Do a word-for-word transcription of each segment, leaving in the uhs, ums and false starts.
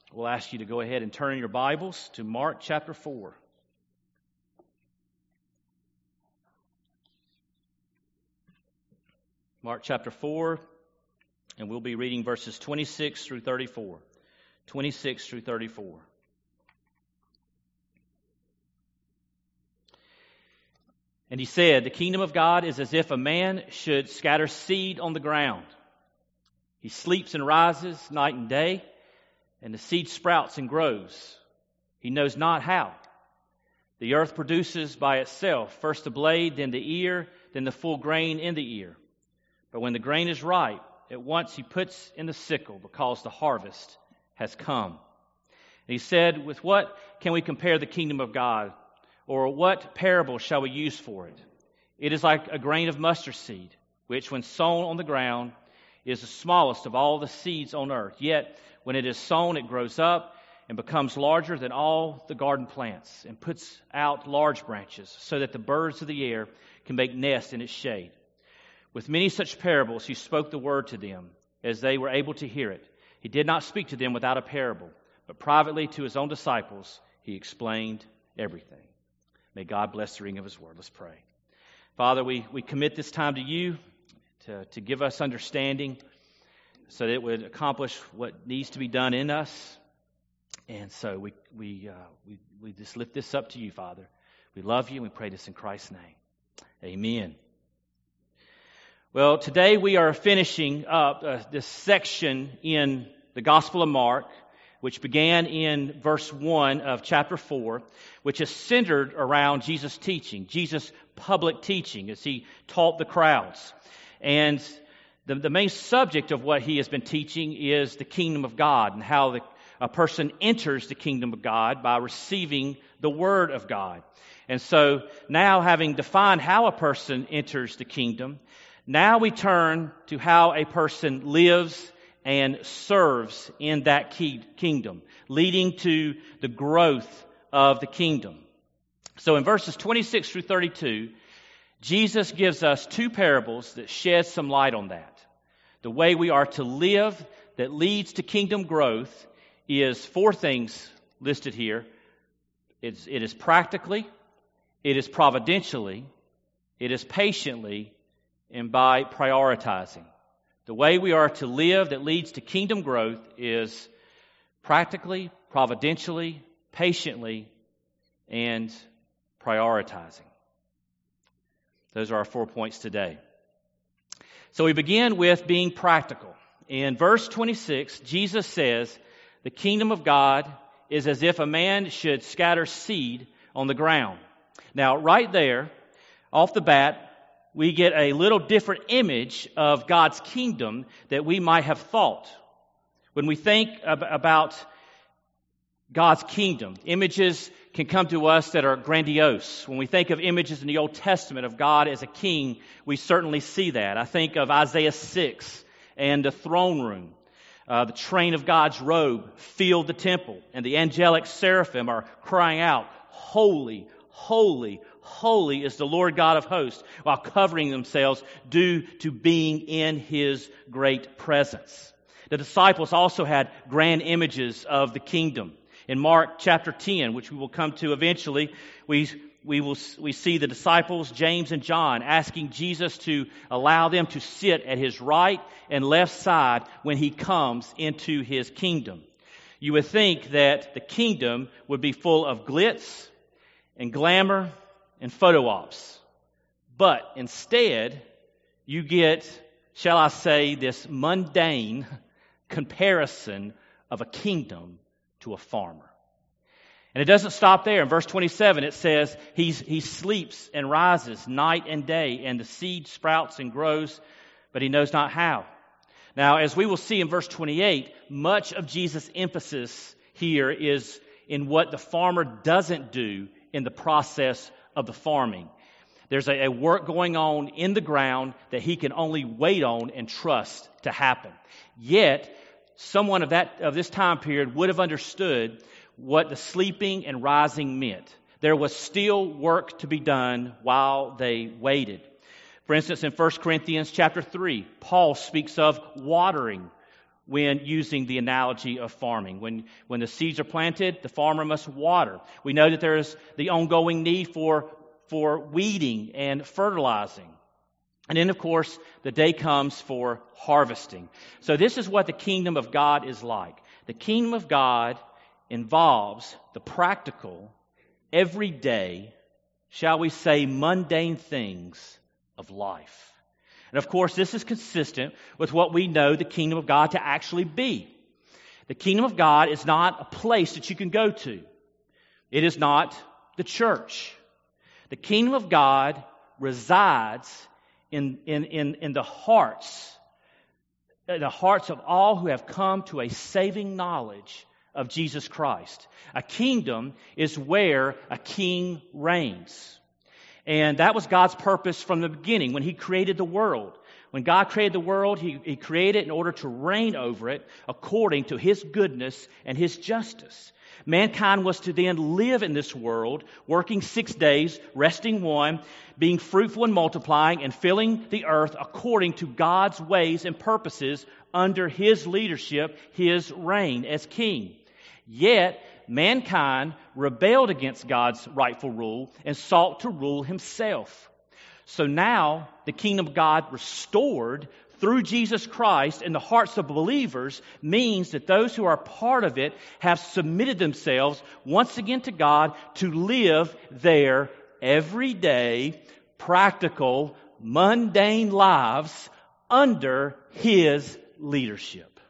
we'll ask you to go ahead and turn in your Bibles to Mark chapter four. Mark chapter four, and we'll be reading verses twenty-six through thirty-four. twenty-six through thirty-four. And he said, "The kingdom of God is as if a man should scatter seed on the ground. He sleeps and rises night and day, and the seed sprouts and grows. He knows not how. The earth produces by itself first the blade, then the ear, then the full grain in the ear. But when the grain is ripe, at once he puts in the sickle, because the harvest has come." And he said, "With what can we compare the kingdom of God? Or what parable shall we use for it? It is like a grain of mustard seed, which when sown on the ground is the smallest of all the seeds on earth. Yet when it is sown, it grows up and becomes larger than all the garden plants, and puts out large branches, so that the birds of the air can make nests in its shade. With many such parables he spoke the word to them, as they were able to hear it. He did not speak to them without a parable, but privately to his own disciples he explained everything." May God bless the reading of his word. Let's pray. Father, we, we commit this time to you to, to give us understanding so that it would accomplish what needs to be done in us. And so we we uh, we, we just lift this up to you, Father. We love you, and we pray this in Christ's name. Amen. Well, today we are finishing up uh, this section in the Gospel of Mark, which began in verse one of chapter four, which is centered around Jesus' teaching, Jesus' public teaching as he taught the crowds. And the, the main subject of what he has been teaching is the kingdom of God, and how the, a person enters the kingdom of God by receiving the word of God. And so now, having defined how a person enters the kingdom, now we turn to how a person lives and serves in that key kingdom, leading to the growth of the kingdom. So in verses twenty-six through thirty-two, Jesus gives us two parables that shed some light on that. The way we are to live that leads to kingdom growth is four things listed here. It's, it is practically, it is providentially, it is patiently, and by prioritizing. The way we are to live that leads to kingdom growth is practically, providentially, patiently, and prioritizing. Those are our four points today. So we begin with being practical. In verse twenty-six, Jesus says, "The kingdom of God is as if a man should scatter seed on the ground." Now, right there, off the bat, we get a little different image of God's kingdom that we might have thought. When we think ab- about God's kingdom, images can come to us that are grandiose. When we think of images in the Old Testament of God as a king, we certainly see that. I think of Isaiah six and the throne room. Uh, the train of God's robe filled the temple, and the angelic seraphim are crying out, "Holy, holy, holy is the Lord God of hosts," while covering themselves due to being in His great presence. The disciples also had grand images of the kingdom. In Mark chapter ten, which we will come to eventually, we we will we see the disciples, James and John, asking Jesus to allow them to sit at His right and left side when He comes into His kingdom. You would think that the kingdom would be full of glitz and glamour and photo ops. But instead, you get, shall I say, this mundane comparison of a kingdom to a farmer. And it doesn't stop there. In verse twenty-seven, it says, he's, he sleeps and rises night and day, and the seed sprouts and grows, but he knows not how. Now, as we will see in verse twenty-eight, much of Jesus' emphasis here is in what the farmer doesn't do in the process of the farming. There's a, a work going on in the ground that he can only wait on and trust to happen. Yet, someone of that of this time period would have understood what the sleeping and rising meant. There was still work to be done while they waited. For instance, in First Corinthians chapter three, Paul speaks of watering, when using the analogy of farming. When, when the seeds are planted, the farmer must water. We know that there is the ongoing need for, for weeding and fertilizing. And then, of course, the day comes for harvesting. So this is what the kingdom of God is like. The kingdom of God involves the practical, everyday, shall we say, mundane things of life. And of course, this is consistent with what we know the kingdom of God to actually be. The kingdom of God is not a place that you can go to. It is not the church. The kingdom of God resides in, in, in, in the hearts, in the hearts of all who have come to a saving knowledge of Jesus Christ. A kingdom is where a king reigns. And that was God's purpose from the beginning when He created the world. When God created the world, He, he created it in order to reign over it according to His goodness and His justice. Mankind was to then live in this world, working six days, resting one, being fruitful and multiplying, and filling the earth according to God's ways and purposes under His leadership, His reign as king. Yet, mankind rebelled against God's rightful rule and sought to rule himself. So now, the kingdom of God restored through Jesus Christ in the hearts of believers means that those who are part of it have submitted themselves once again to God to live their everyday, practical, mundane lives under His leadership.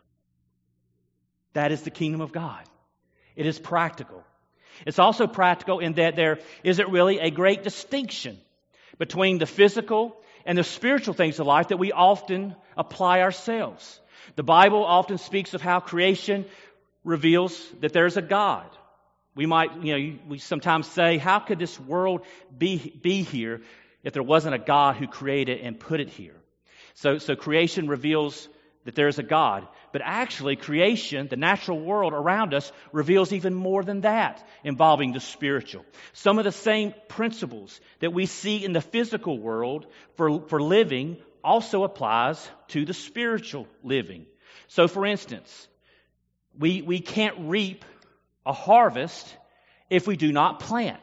That is the kingdom of God. It is practical. It's also practical in that there isn't really a great distinction between the physical and the spiritual things of life that we often apply ourselves. The Bible often speaks of how creation reveals that there's a God. We might, you know, we sometimes say, how could this world be, be here if there wasn't a God who created and put it here? So, so creation reveals that there is a God. But actually, creation, the natural world around us, reveals even more than that, involving the spiritual. Some of the same principles that we see in the physical world for, for living also applies to the spiritual living. So, for instance, we, we can't reap a harvest if we do not plant.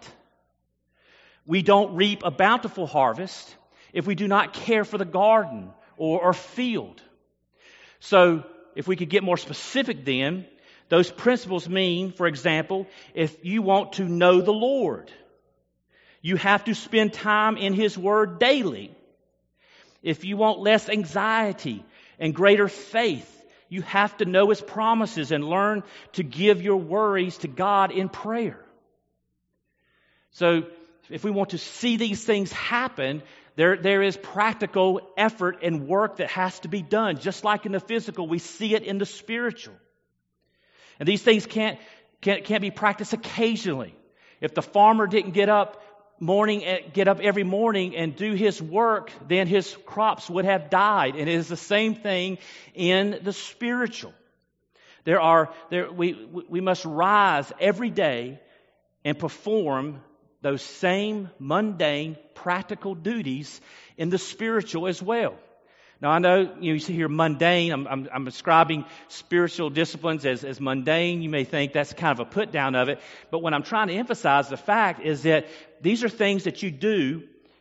We don't reap a bountiful harvest if we do not care for the garden or, or field. So, if we could get more specific then, those principles mean, for example, if you want to know the Lord, you have to spend time in His Word daily. If you want less anxiety and greater faith, you have to know His promises and learn to give your worries to God in prayer. So, if we want to see these things happen, There, there is practical effort and work that has to be done. Just like in the physical, we see it in the spiritual. And these things can't, can't, can't be practiced occasionally. If the farmer didn't get up morning, get up every morning and do his work, then his crops would have died. And it is the same thing in the spiritual. There are, there, we, we must rise every day and perform those same mundane, practical duties in the spiritual as well. Now, I know you, know, you see here mundane. I'm, I'm, I'm describing spiritual disciplines as, as mundane. You may think that's kind of a put down of it. But what I'm trying to emphasize, the fact is that these are things that you do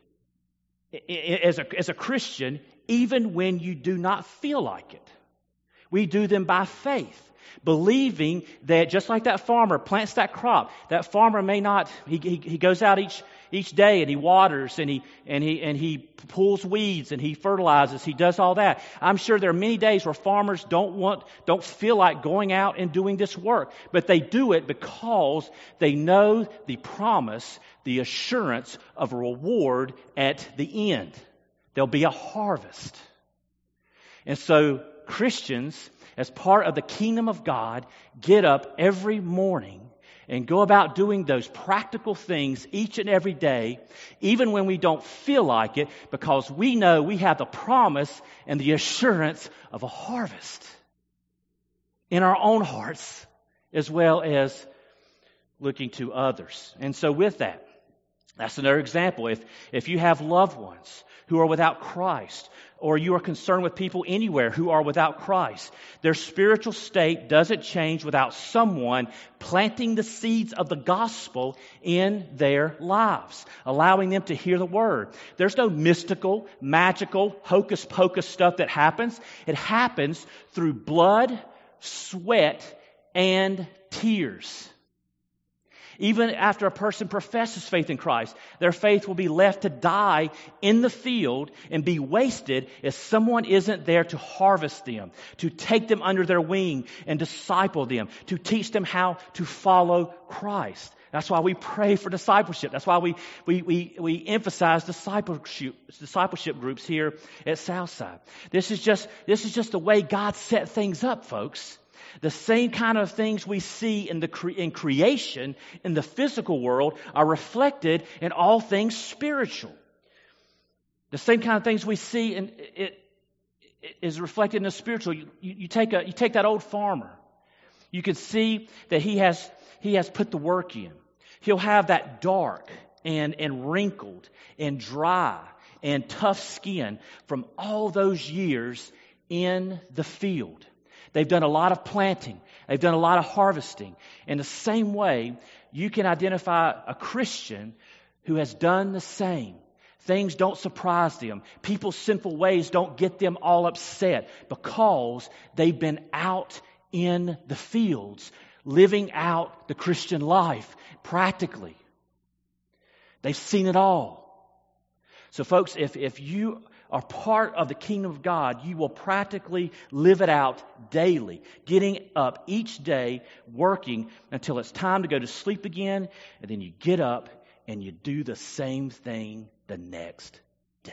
as a, as a Christian, even when you do not feel like it. We do them by faith, believing that just like that farmer plants that crop, that farmer may not, he, he, he goes out each each day and he waters and he and he and he pulls weeds and he fertilizes, he does all that. I'm sure there are many days where farmers don't want, don't feel like going out and doing this work, but they do it because they know the promise, the assurance of a reward at the end. There'll be a harvest. And so Christians, as part of the kingdom of God, get up every morning and go about doing those practical things each and every day, even when we don't feel like it, because we know we have the promise and the assurance of a harvest in our own hearts, as well as looking to others. And so with that, That's another example. If, if you have loved ones who are without Christ, or you are concerned with people anywhere who are without Christ, their spiritual state doesn't change without someone planting the seeds of the gospel in their lives, allowing them to hear the word. There's no mystical, magical, hocus pocus stuff that happens. It happens through blood, sweat, and tears. Even after a person professes faith in Christ, their faith will be left to die in the field and be wasted if someone isn't there to harvest them, to take them under their wing and disciple them, to teach them how to follow Christ. That's why we pray for discipleship. That's why we we we, we emphasize discipleship discipleship groups here at Southside. This is just this is just the way God set things up, folks. The same kind of things we see in the cre- in creation, in the physical world, are reflected in all things spiritual. The same kind of things we see in it, it is reflected in the spiritual. You, you, you take a you take that old farmer. You can see that he has he has put the work in. He'll have that dark and and wrinkled and dry and tough skin from all those years in the field. They've done a lot of planting. They've done a lot of harvesting. In the same way, you can identify a Christian who has done the same. Things don't surprise them. People's sinful ways don't get them all upset because they've been out in the fields, living out the Christian life practically. They've seen it all. So folks, if, if you are part of the kingdom of God, you will practically live it out daily, getting up each day, working until it's time to go to sleep again, and then you get up and you do the same thing the next day.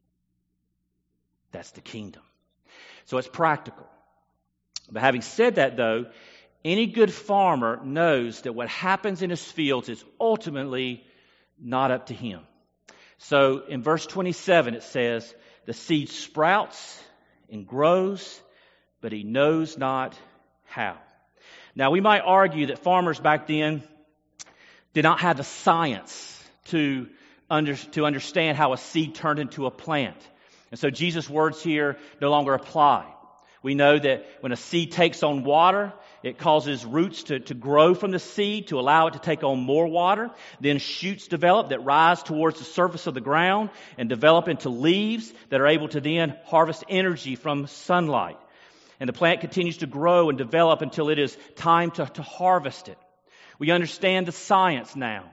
That's the kingdom. So it's practical. But having said that, though, any good farmer knows that what happens in his fields is ultimately not up to him. So in verse twenty-seven it says, the seed sprouts and grows, but he knows not how. Now we might argue that farmers back then did not have the science to, under, to understand how a seed turned into a plant. And so Jesus' words here no longer apply. We know that when a seed takes on water, it causes roots to, to grow from the seed to allow it to take on more water. Then shoots develop that rise towards the surface of the ground and develop into leaves that are able to then harvest energy from sunlight. And the plant continues to grow and develop until it is time to, to harvest it. We understand the science now.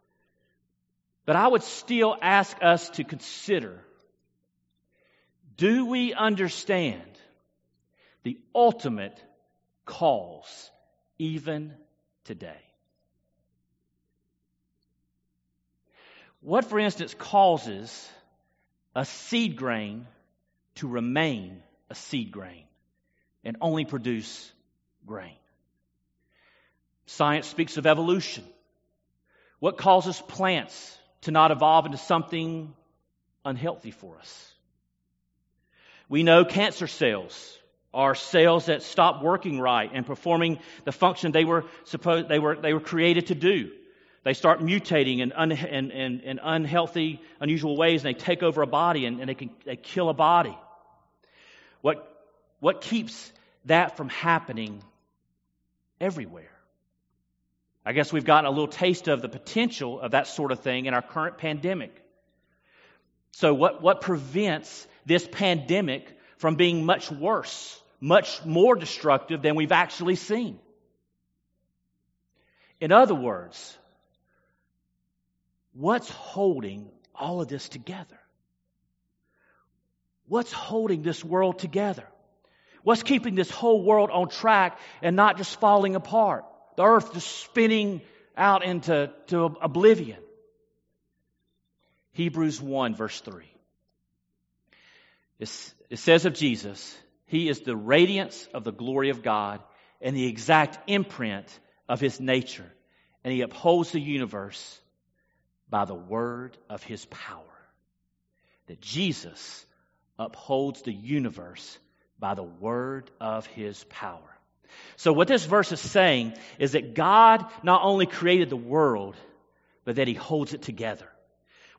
But I would still ask us to consider, do we understand the ultimate cause even today? What, for instance, causes a seed grain to remain a seed grain and only produce grain? Science speaks of evolution. What causes plants to not evolve into something unhealthy for us? We know cancer cells are cells that stop working right and performing the function they were supposed they were they were created to do. They start mutating in, un, in, in, in unhealthy, unusual ways, and they take over a body and, and they can they kill a body. What what keeps that from happening everywhere? I guess we've gotten a little taste of the potential of that sort of thing in our current pandemic. So what, what prevents this pandemic from being much worse, much more destructive than we've actually seen? In other words, what's holding all of this together? What's holding this world together? What's keeping this whole world on track and not just falling apart? The earth just spinning out into to oblivion. Hebrews one verse three. It's, it says of Jesus, He is the radiance of the glory of God and the exact imprint of His nature. And He upholds the universe by the word of His power. That Jesus upholds the universe by the word of His power. So what this verse is saying is that God not only created the world, but that He holds it together.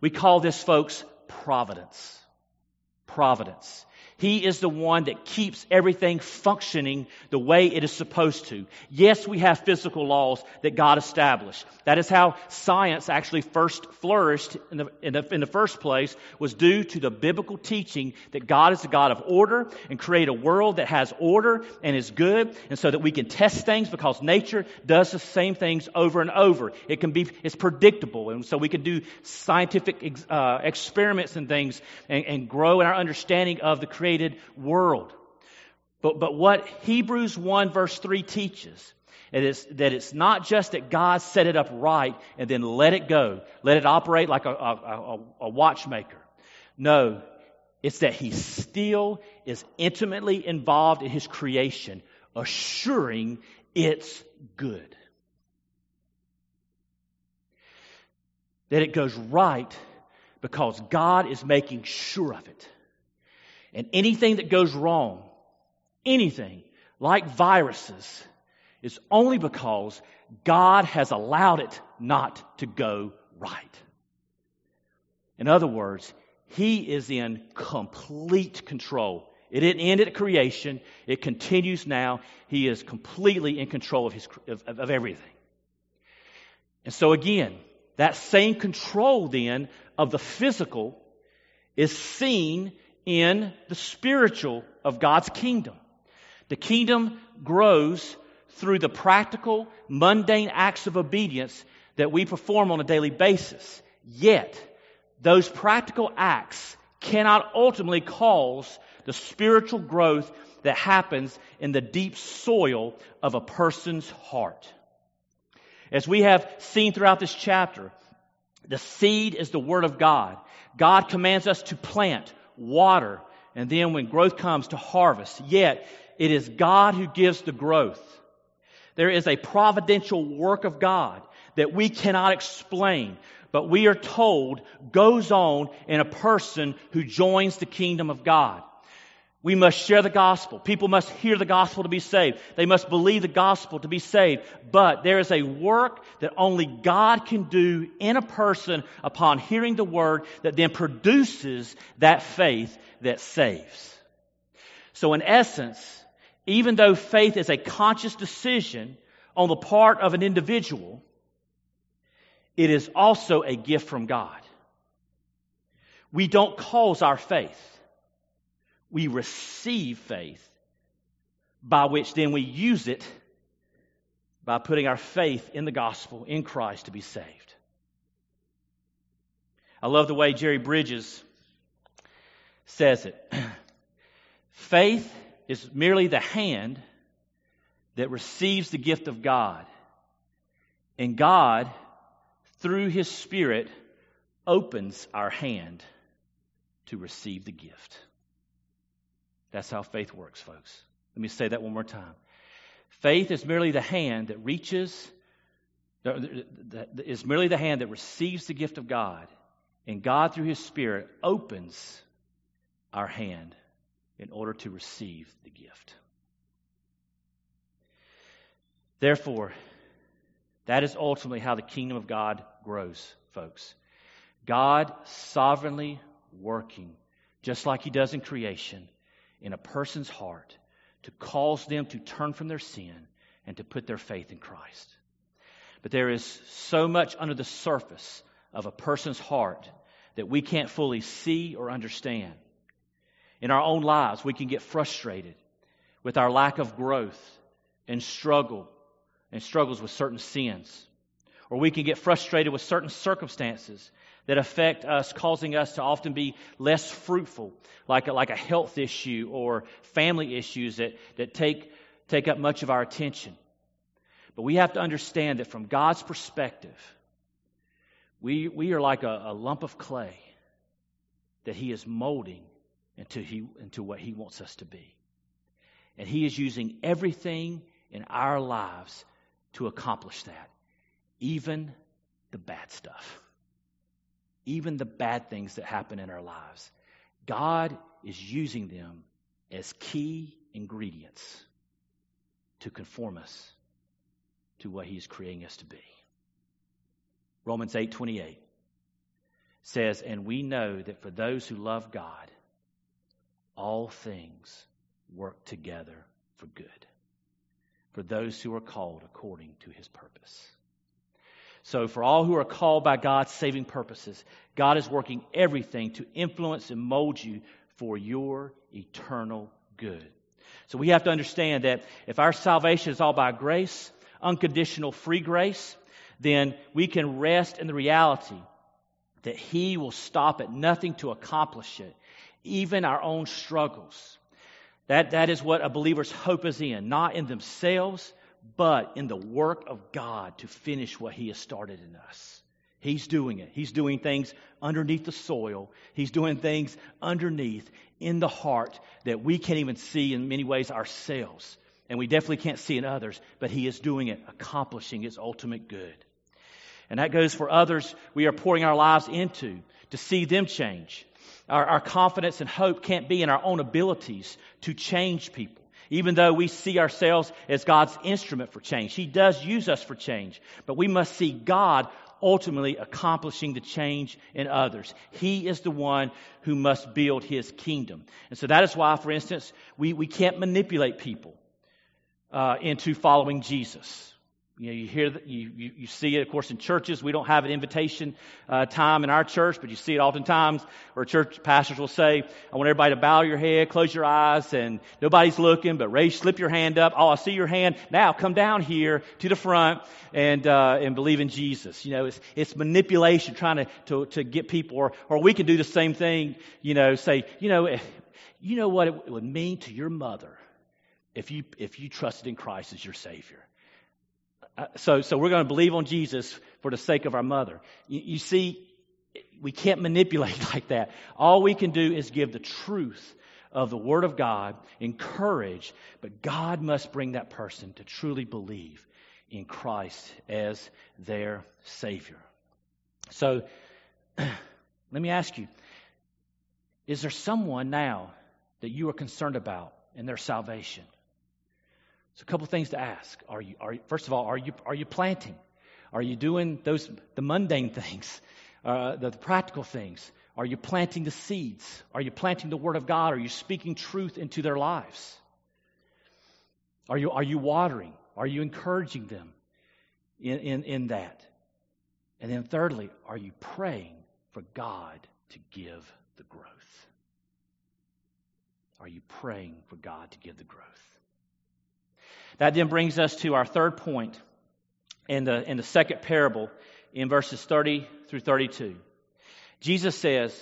We call this, folks, providence. Providence. He is the one that keeps everything functioning the way it is supposed to. Yes, we have physical laws that God established. That is how science actually first flourished in the, in the, in the first place, was due to the biblical teaching that God is a God of order and create a world that has order and is good, and so that we can test things because nature does the same things over and over. It can be, it's predictable, and so we can do scientific ex, uh, experiments and things and, and grow in our understanding of the created world. But, but what Hebrews one verse three teaches it is that it's not just that God set it up right and then let it go, let it operate like a, a, a, a watchmaker. No, it's that He still is intimately involved in His creation, assuring it's good. That it goes right because God is making sure of it. And anything that goes wrong, anything like viruses, is only because God has allowed it not to go right. In other words, He is in complete control. It didn't end at creation. It continues now. He is completely in control of, his, of, of everything. And so again, that same control then of the physical is seen in the spiritual of God's kingdom. The kingdom grows through the practical, mundane acts of obedience that we perform on a daily basis. Yet, those practical acts cannot ultimately cause the spiritual growth that happens in the deep soil of a person's heart. As we have seen throughout this chapter, the seed is the Word of God. God commands us to plant, water, and then when growth comes, to harvest. Yet, it is God who gives the growth. There is a providential work of God that we cannot explain, but we are told goes on in a person who joins the kingdom of God. We must share the gospel. People must hear the gospel to be saved. They must believe the gospel to be saved. But there is a work that only God can do in a person upon hearing the word that then produces that faith that saves. So in essence, even though faith is a conscious decision on the part of an individual, it is also a gift from God. We don't cause our faith. We receive faith, by which then we use it by putting our faith in the gospel, in Christ, to be saved. I love the way Jerry Bridges says it. Faith is merely the hand that receives the gift of God, and God, through His Spirit, opens our hand to receive the gift. That's how faith works, folks. Let me say that one more time. Faith is merely the hand that reaches, is merely the hand that receives the gift of God, and God, through His Spirit, opens our hand in order to receive the gift. Therefore, that is ultimately how the kingdom of God grows, folks. God sovereignly working, just like He does in creation, in a person's heart to cause them to turn from their sin and to put their faith in Christ. But there is so much under the surface of a person's heart that we can't fully see or understand. In our own lives, we can get frustrated with our lack of growth and struggle and struggles with certain sins. Or we can get frustrated with certain circumstances that affect us, causing us to often be less fruitful, like a, like a health issue or family issues that, that take, take up much of our attention. But we have to understand that from God's perspective, we, we are like a, a lump of clay that He is molding into, he, into what He wants us to be. And He is using everything in our lives to accomplish that, even the bad stuff. Even the bad things that happen in our lives. God is using them as key ingredients to conform us to what He is creating us to be. Romans eight twenty-eight. says, and we know that for those who love God, all things work together for good, for those who are called according to his purpose. So for all who are called by God's saving purposes, God is working everything to influence and mold you for your eternal good. So we have to understand that if our salvation is all by grace, unconditional free grace, then we can rest in the reality that he will stop at nothing to accomplish it, even our own struggles. That, that is what a believer's hope is in, not in themselves, but in the work of God to finish what he has started in us. He's doing it. He's doing things underneath the soil. He's doing things underneath in the heart that we can't even see in many ways ourselves. And we definitely can't see in others, but he is doing it, accomplishing his ultimate good. And that goes for others we are pouring our lives into to see them change. Our, our confidence and hope can't be in our own abilities to change people. Even though we see ourselves as God's instrument for change. He does use us for change. But we must see God ultimately accomplishing the change in others. He is the one who must build his kingdom. And so that is why, for instance, we, we can't manipulate people uh, into following Jesus. You know, you hear that, you, you you see it, of course, in churches. We don't have an invitation uh, time in our church, but you see it oftentimes where church pastors will say, I want everybody to bow your head, close your eyes, and nobody's looking, but raise, slip your hand up. Oh, I see your hand. Now come down here to the front and uh, and believe in Jesus. You know, it's it's manipulation, trying to, to, to get people, or or we can do the same thing, you know, say, you know, you know what it would mean to your mother if you if you trusted in Christ as your Savior. Uh, so, so we're going to believe on Jesus for the sake of our mother. You, you see, we can't manipulate like that. All we can do is give the truth of the Word of God, encourage, but God must bring that person to truly believe in Christ as their Savior. So, let me ask you, is there someone now that you are concerned about in their salvation? So a couple things to ask. Are you, are you, first of all, are you are you planting? Are you doing those the mundane things, uh, the, the practical things? Are you planting the seeds? Are you planting the Word of God? Are you speaking truth into their lives? Are you are you watering? Are you encouraging them in, in, in that? And then thirdly, are you praying for God to give the growth? Are you praying for God to give the growth? That then brings us to our third point in the, in the second parable in verses thirty through thirty-two. Jesus says,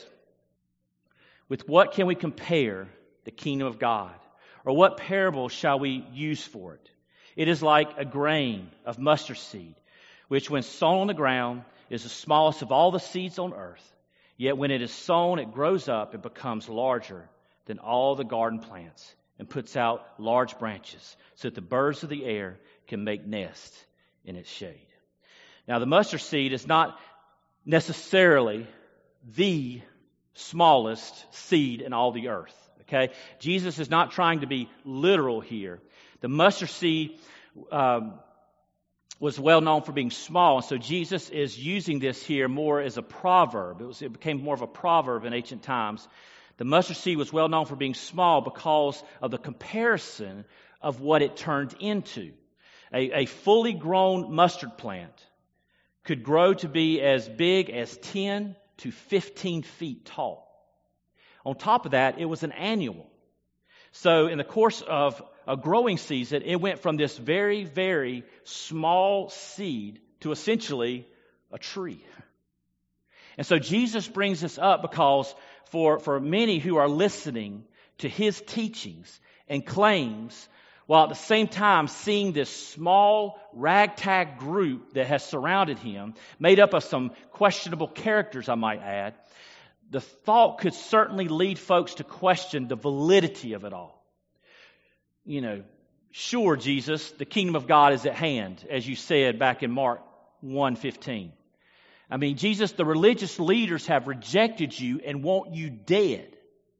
with what can we compare the kingdom of God? Or what parable shall we use for it? It is like a grain of mustard seed, which when sown on the ground is the smallest of all the seeds on earth. Yet when it is sown, it grows up and becomes larger than all the garden plants, and puts out large branches so that the birds of the air can make nests in its shade. Now, the mustard seed is not necessarily the smallest seed in all the earth, okay? Jesus is not trying to be literal here. The mustard seed um, was well known for being small, and so Jesus is using this here more as a proverb. It, was, it became more of a proverb in ancient times. The mustard seed was well known for being small because of the comparison of what it turned into. A, a fully grown mustard plant could grow to be as big as ten to fifteen feet tall. On top of that, it was an annual. So in the course of a growing season, it went from this very, very small seed to essentially a tree. And so Jesus brings this up because for, for many who are listening to his teachings and claims, while at the same time seeing this small ragtag group that has surrounded him, made up of some questionable characters, I might add, the thought could certainly lead folks to question the validity of it all. You know, sure, Jesus, the kingdom of God is at hand, as you said back in Mark one fifteen. I mean, Jesus, the religious leaders have rejected you and want you dead.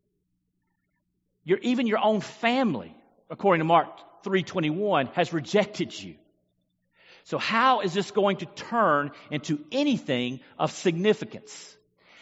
Your, even your own family, according to Mark three twenty-one, has rejected you. So how is this going to turn into anything of significance?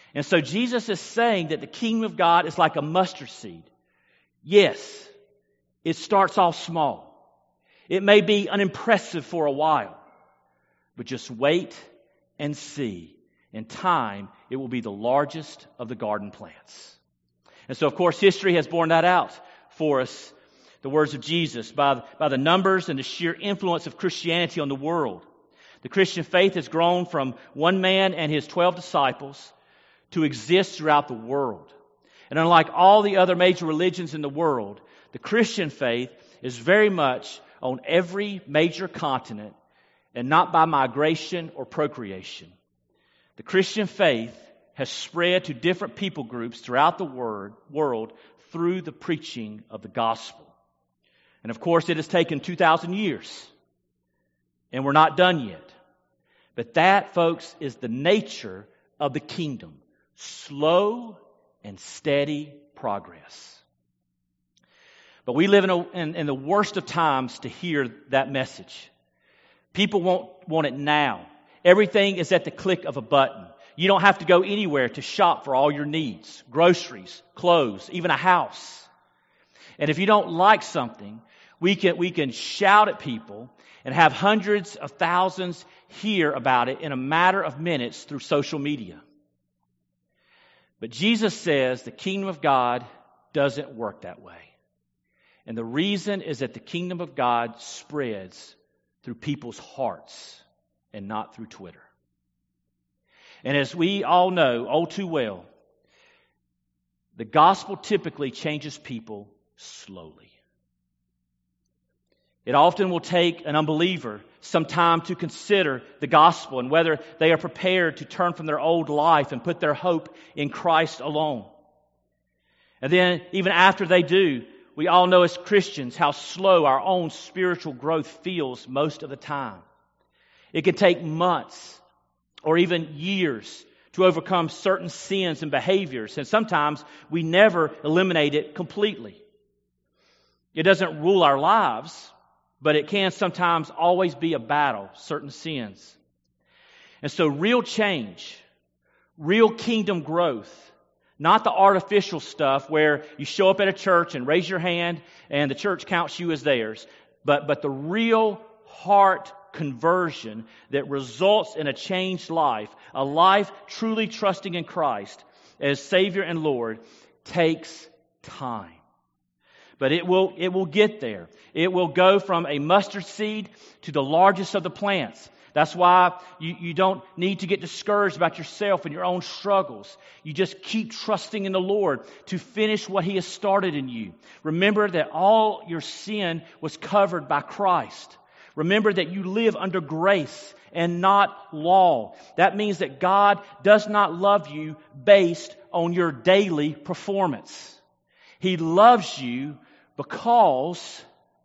And so Jesus is saying that the kingdom of God is like a mustard seed. Yes, it starts off small. It may be unimpressive for a while, but just wait and see. In time, it will be the largest of the garden plants. And so, of course, history has borne that out for us, the words of Jesus, by, by the numbers and the sheer influence of Christianity on the world. The Christian faith has grown from one man and his twelve disciples to exist throughout the world. And unlike all the other major religions in the world, the Christian faith is very much on every major continent and not by migration or procreation. The Christian faith has spread to different people groups throughout the word, world through the preaching of the gospel. And of course, it has taken two thousand years, and we're not done yet. But that, folks, is the nature of the kingdom. Slow and steady progress. But we live in, a, in, in the worst of times to hear that message. People want, want it now. Everything is at the click of a button. You don't have to go anywhere to shop for all your needs. Groceries, clothes, even a house. And if you don't like something, we can, we can shout at people and have hundreds of thousands hear about it in a matter of minutes through social media. But Jesus says the kingdom of God doesn't work that way. And the reason is that the kingdom of God spreads through people's hearts and not through Twitter. And as we all know all too well, the gospel typically changes people slowly. It often will take an unbeliever some time to consider the gospel and whether they are prepared to turn from their old life and put their hope in Christ alone. And then even after they do, we all know as Christians how slow our own spiritual growth feels most of the time. It can take months or even years to overcome certain sins and behaviors, and sometimes we never eliminate it completely. It doesn't rule our lives, but it can sometimes always be a battle, certain sins. And so real change, real kingdom growth, not the artificial stuff where you show up at a church and raise your hand and the church counts you as theirs, but, but the real heart conversion that results in a changed life, a life truly trusting in Christ as Savior and Lord, takes time. But it will, it will get there. It will go from a mustard seed to the largest of the plants. That's why you, you don't need to get discouraged about yourself and your own struggles. You just keep trusting in the Lord to finish what He has started in you. Remember that all your sin was covered by Christ. Remember that you live under grace and not law. That means that God does not love you based on your daily performance. He loves you because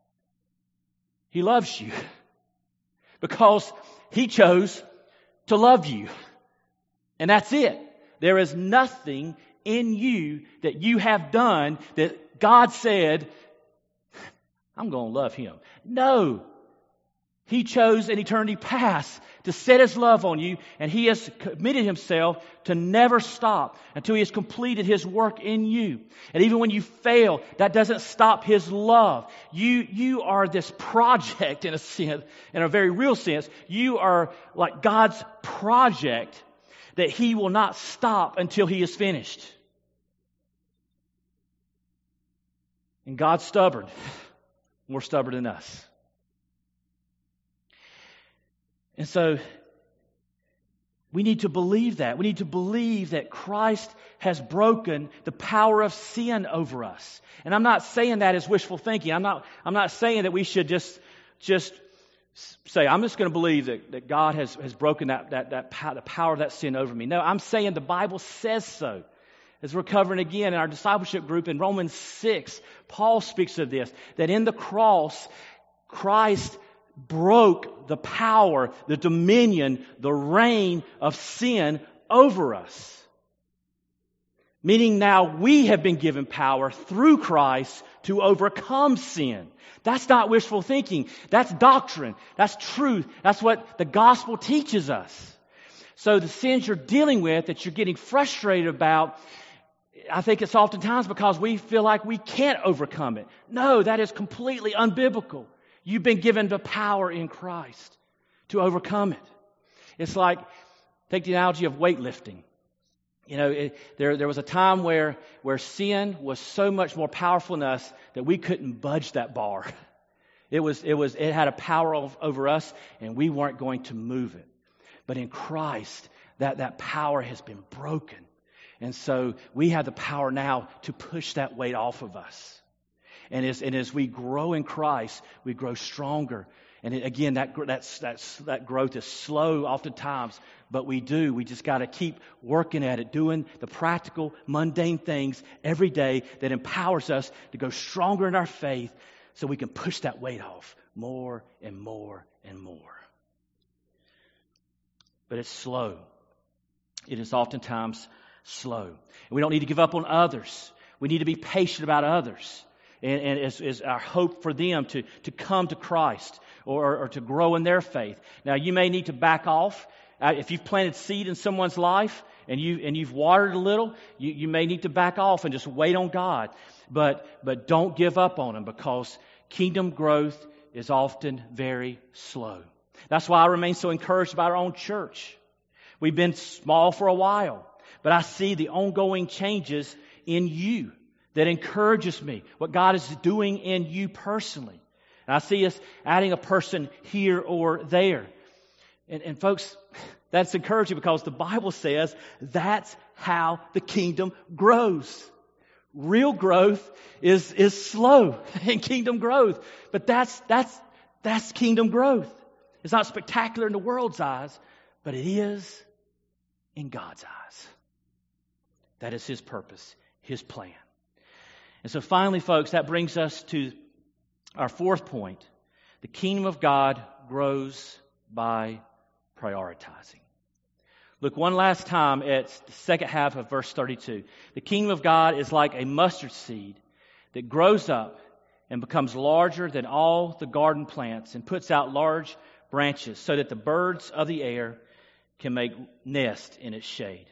He loves you. Because He chose to love you. And that's it. There is nothing in you that you have done that God said, I'm going to love him. No. He chose in eternity past to set His love on you, and He has committed Himself to never stop until He has completed His work in you. And even when you fail, that doesn't stop His love. You, you are this project in a sense, in a very real sense. You are like God's project that He will not stop until He is finished. And God's stubborn, more stubborn than us. And so, we need to believe that. We need to believe that Christ has broken the power of sin over us. And I'm not saying that as wishful thinking. I'm not, I'm not saying that we should just, just say, I'm just going to believe that, that God has, has broken that, that, that power, the power of that sin over me. No, I'm saying the Bible says so. As we're covering again in our discipleship group in Romans six, Paul speaks of this, that in the cross, Christ broke the power, the dominion, the reign of sin over us. Meaning now we have been given power through Christ to overcome sin. That's not wishful thinking. That's doctrine. That's truth. That's what the gospel teaches us. So the sins you're dealing with, that you're getting frustrated about, I think it's oftentimes because we feel like we can't overcome it. No, that is completely unbiblical. You've been given the power in Christ to overcome it. It's like, take the analogy of weightlifting. You know, it, there there was a time where, where sin was so much more powerful than us that we couldn't budge that bar. It was it was it had a power of, over us, and we weren't going to move it. But in Christ, that, that power has been broken. And so we have the power now to push that weight off of us. And as, and as we grow in Christ, we grow stronger. And it, again, that, that's, that's, that growth is slow oftentimes, but we do. We just got to keep working at it, doing the practical, mundane things every day that empowers us to go stronger in our faith so we can push that weight off more and more and more. But it's slow. It is oftentimes slow. And we don't need to give up on others. We need to be patient about others. And, and is, is our hope for them to, to come to Christ or, or to grow in their faith. Now, you may need to back off. Uh, if you've planted seed in someone's life and, you, and you've watered a little, you, you may need to back off and just wait on God. But, but don't give up on them, because kingdom growth is often very slow. That's why I remain so encouraged about our own church. We've been small for a while, but I see the ongoing changes in you that encourages me, what God is doing in you personally. And I see us adding a person here or there. And, and folks, that's encouraging, because the Bible says that's how the kingdom grows. Real growth is, is slow in kingdom growth. But that's, that's, that's kingdom growth. It's not spectacular in the world's eyes, but it is in God's eyes. That is His purpose, His plan. And so finally, folks, that brings us to our fourth point. The kingdom of God grows by prioritizing. Look one last time at the second half of verse thirty-two. The kingdom of God is like a mustard seed that grows up and becomes larger than all the garden plants and puts out large branches so that the birds of the air can make nest in its shade.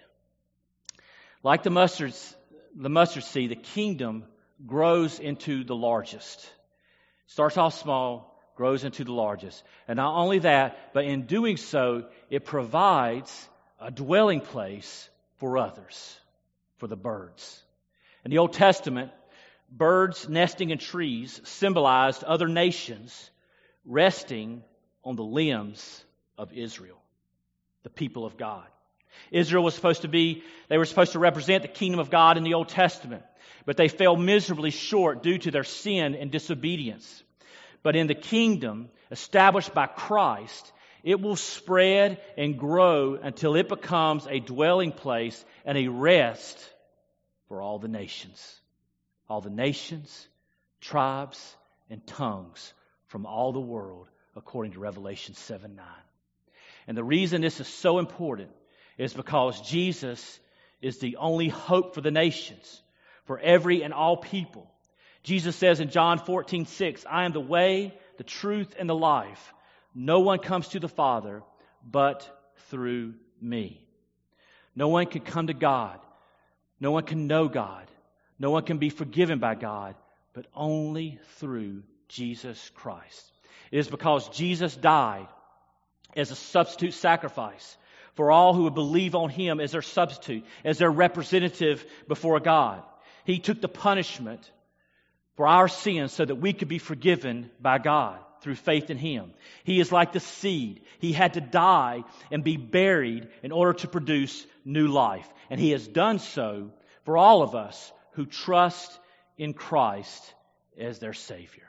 Like the mustard, the mustard seed, the kingdom grows into the largest. Starts off small, grows into the largest. And not only that, but in doing so, it provides a dwelling place for others, for the birds. In the Old Testament, birds nesting in trees symbolized other nations resting on the limbs of Israel, the people of God. Israel was supposed to be, they were supposed to represent the kingdom of God in the Old Testament, but they fell miserably short due to their sin and disobedience. But in the kingdom established by Christ, it will spread and grow until it becomes a dwelling place and a rest for all the nations. All the nations, tribes, and tongues from all the world, according to Revelation seven nine. And the reason this is so important is because Jesus is the only hope for the nations, for every and all people. Jesus says in John fourteen six, I am the way, the truth, and the life. No one comes to the Father but through me. No one can come to God. No one can know God. No one can be forgiven by God, but only through Jesus Christ. It is because Jesus died as a substitute sacrifice for all who would believe on Him as their substitute, as their representative before God. He took the punishment for our sins so that we could be forgiven by God through faith in Him. He is like the seed. He had to die and be buried in order to produce new life. And He has done so for all of us who trust in Christ as their Savior.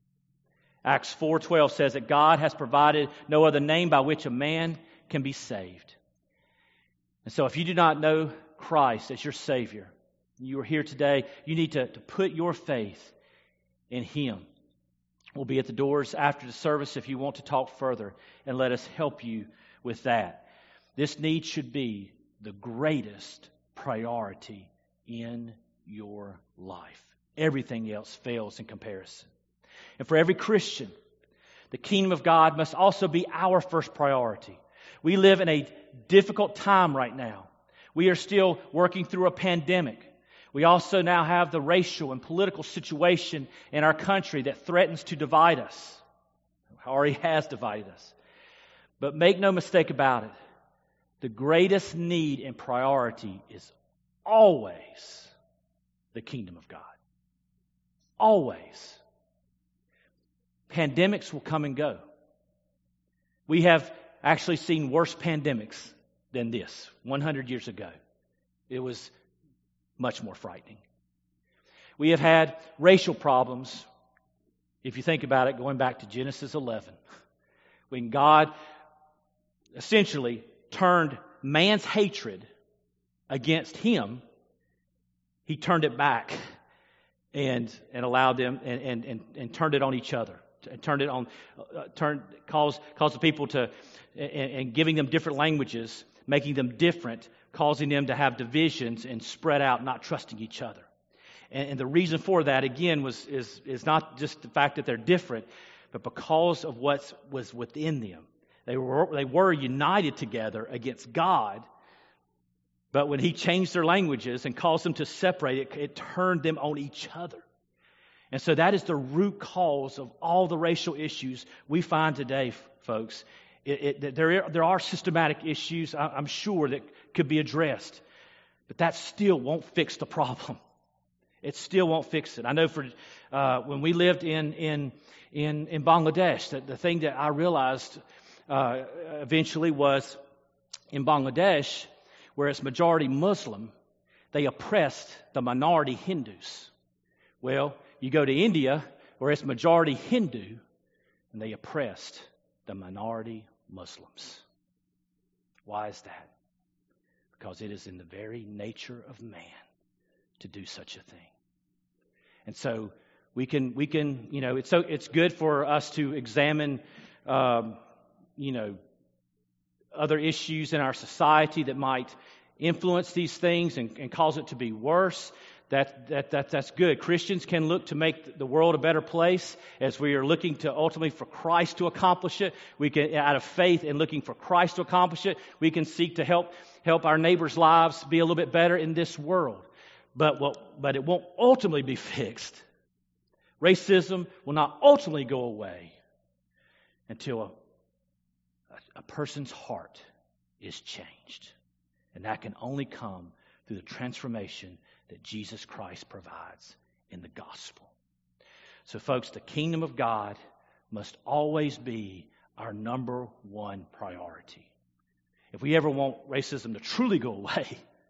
Acts four twelve says that God has provided no other name by which a man can be saved. And so if you do not know Christ as your Savior, you are here today, you need to, to put your faith in Him. We'll be at the doors after the service if you want to talk further, and let us help you with that. This need should be the greatest priority in your life. Everything else fails in comparison. And for every Christian, the kingdom of God must also be our first priority. We live in a difficult time right now. We are still working through a pandemic. We also now have the racial and political situation in our country that threatens to divide us, already has divided us. But make no mistake about it, the greatest need and priority is always the kingdom of God. Always. Pandemics will come and go. We have actually seen worse pandemics than this one hundred years ago. It was much more frightening. We have had racial problems, if you think about it, going back to Genesis eleven, when God essentially turned man's hatred against him. He turned it back and and allowed them and and and, and turned it on each other. And turned it on, uh, turned caused caused the people to, and, and giving them different languages, making them different, causing them to have divisions and spread out, not trusting each other. And, and the reason for that, again, was is is not just the fact that they're different, but because of what was within them. They were they were united together against God. But when He changed their languages and caused them to separate, it, it turned them on each other. And so that is the root cause of all the racial issues we find today, folks. It, it, there, there are systematic issues, I'm sure, that could be addressed. But that still won't fix the problem. It still won't fix it. I know for uh, when we lived in in in, in Bangladesh, that the thing that I realized uh, eventually was in Bangladesh, where it's majority Muslim, they oppressed the minority Hindus. Well, you go to India, where it's majority Hindu, and they oppressed the minority Muslims. Why is that? Because it is in the very nature of man to do such a thing. And so we can, we can, you know, it's so it's good for us to examine, um, you know, other issues in our society that might influence these things and, and cause it to be worse. That, that, that, that's good. Christians can look to make the world a better place as we are looking to ultimately for Christ to accomplish it. We can, out of faith and looking for Christ to accomplish it, we can seek to help help our neighbors' lives be a little bit better in this world. But what, but it won't ultimately be fixed. Racism will not ultimately go away until a, a, a person's heart is changed. And that can only come through the transformation that Jesus Christ provides in the gospel. So folks, the kingdom of God must always be our number one priority. If we ever want racism to truly go away,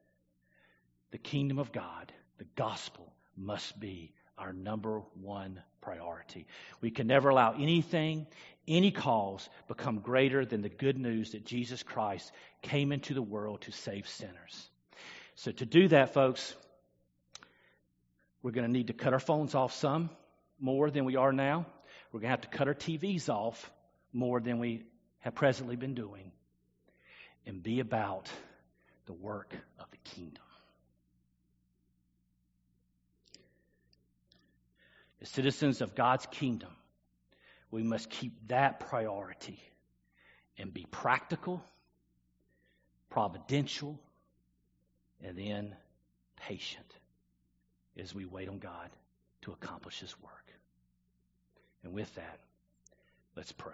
the kingdom of God, the gospel, must be our number one priority. We can never allow anything, any cause, become greater than the good news that Jesus Christ came into the world to save sinners. So to do that, folks, we're going to need to cut our phones off some more than we are now. We're going to have to cut our T Vs off more than we have presently been doing, and be about the work of the kingdom. As citizens of God's kingdom, we must keep that priority and be practical, providential, and then patient as we wait on God to accomplish His work. And with that, let's pray.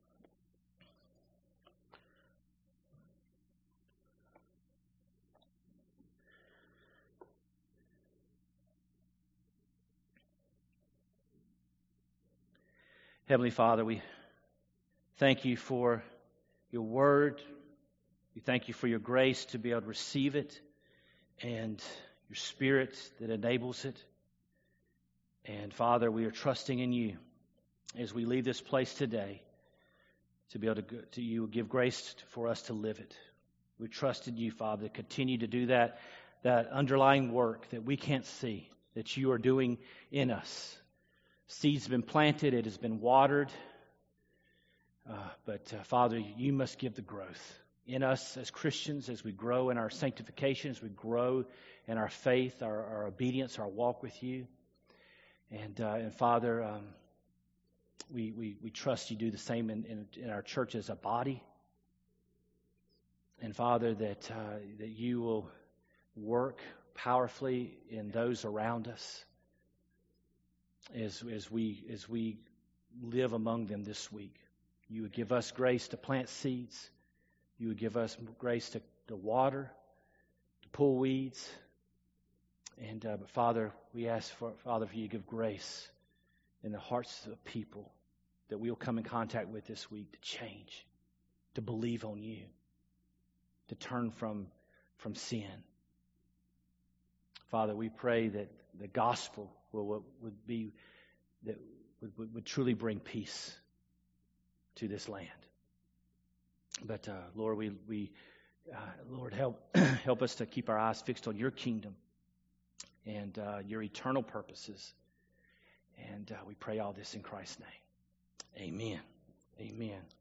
Heavenly Father, we thank You for Your word. We thank You for Your grace to be able to receive it, and Your Spirit that enables it. And Father, we are trusting in You as we leave this place today to be able to, go, to You give grace for us to live it. We trust in You, Father, to continue to do that, that underlying work that we can't see, that You are doing in us. Seeds have been planted, it has been watered, uh, but uh, Father, You must give the growth in us as Christians, as we grow in our sanctification, as we grow in our faith, our, our obedience, our walk with You. And, uh, and Father, um, we, we, we trust You do the same in, in, in our church as a body. And Father, that uh, that you will work powerfully in those around us as as we as we live among them this week. You would give us grace to plant seeds. You would give us grace to, to water, to pull weeds. And uh, but Father, we ask for Father for you to give grace in the hearts of people that we'll come in contact with this week to change, to believe on you, to turn from from sin. Father, we pray that the gospel will would be that would, would, would truly bring peace to this land. But uh, Lord, we we uh, Lord help help us to keep our eyes fixed on your kingdom and uh, your eternal purposes. And uh, we pray all this in Christ's name. Amen. Amen.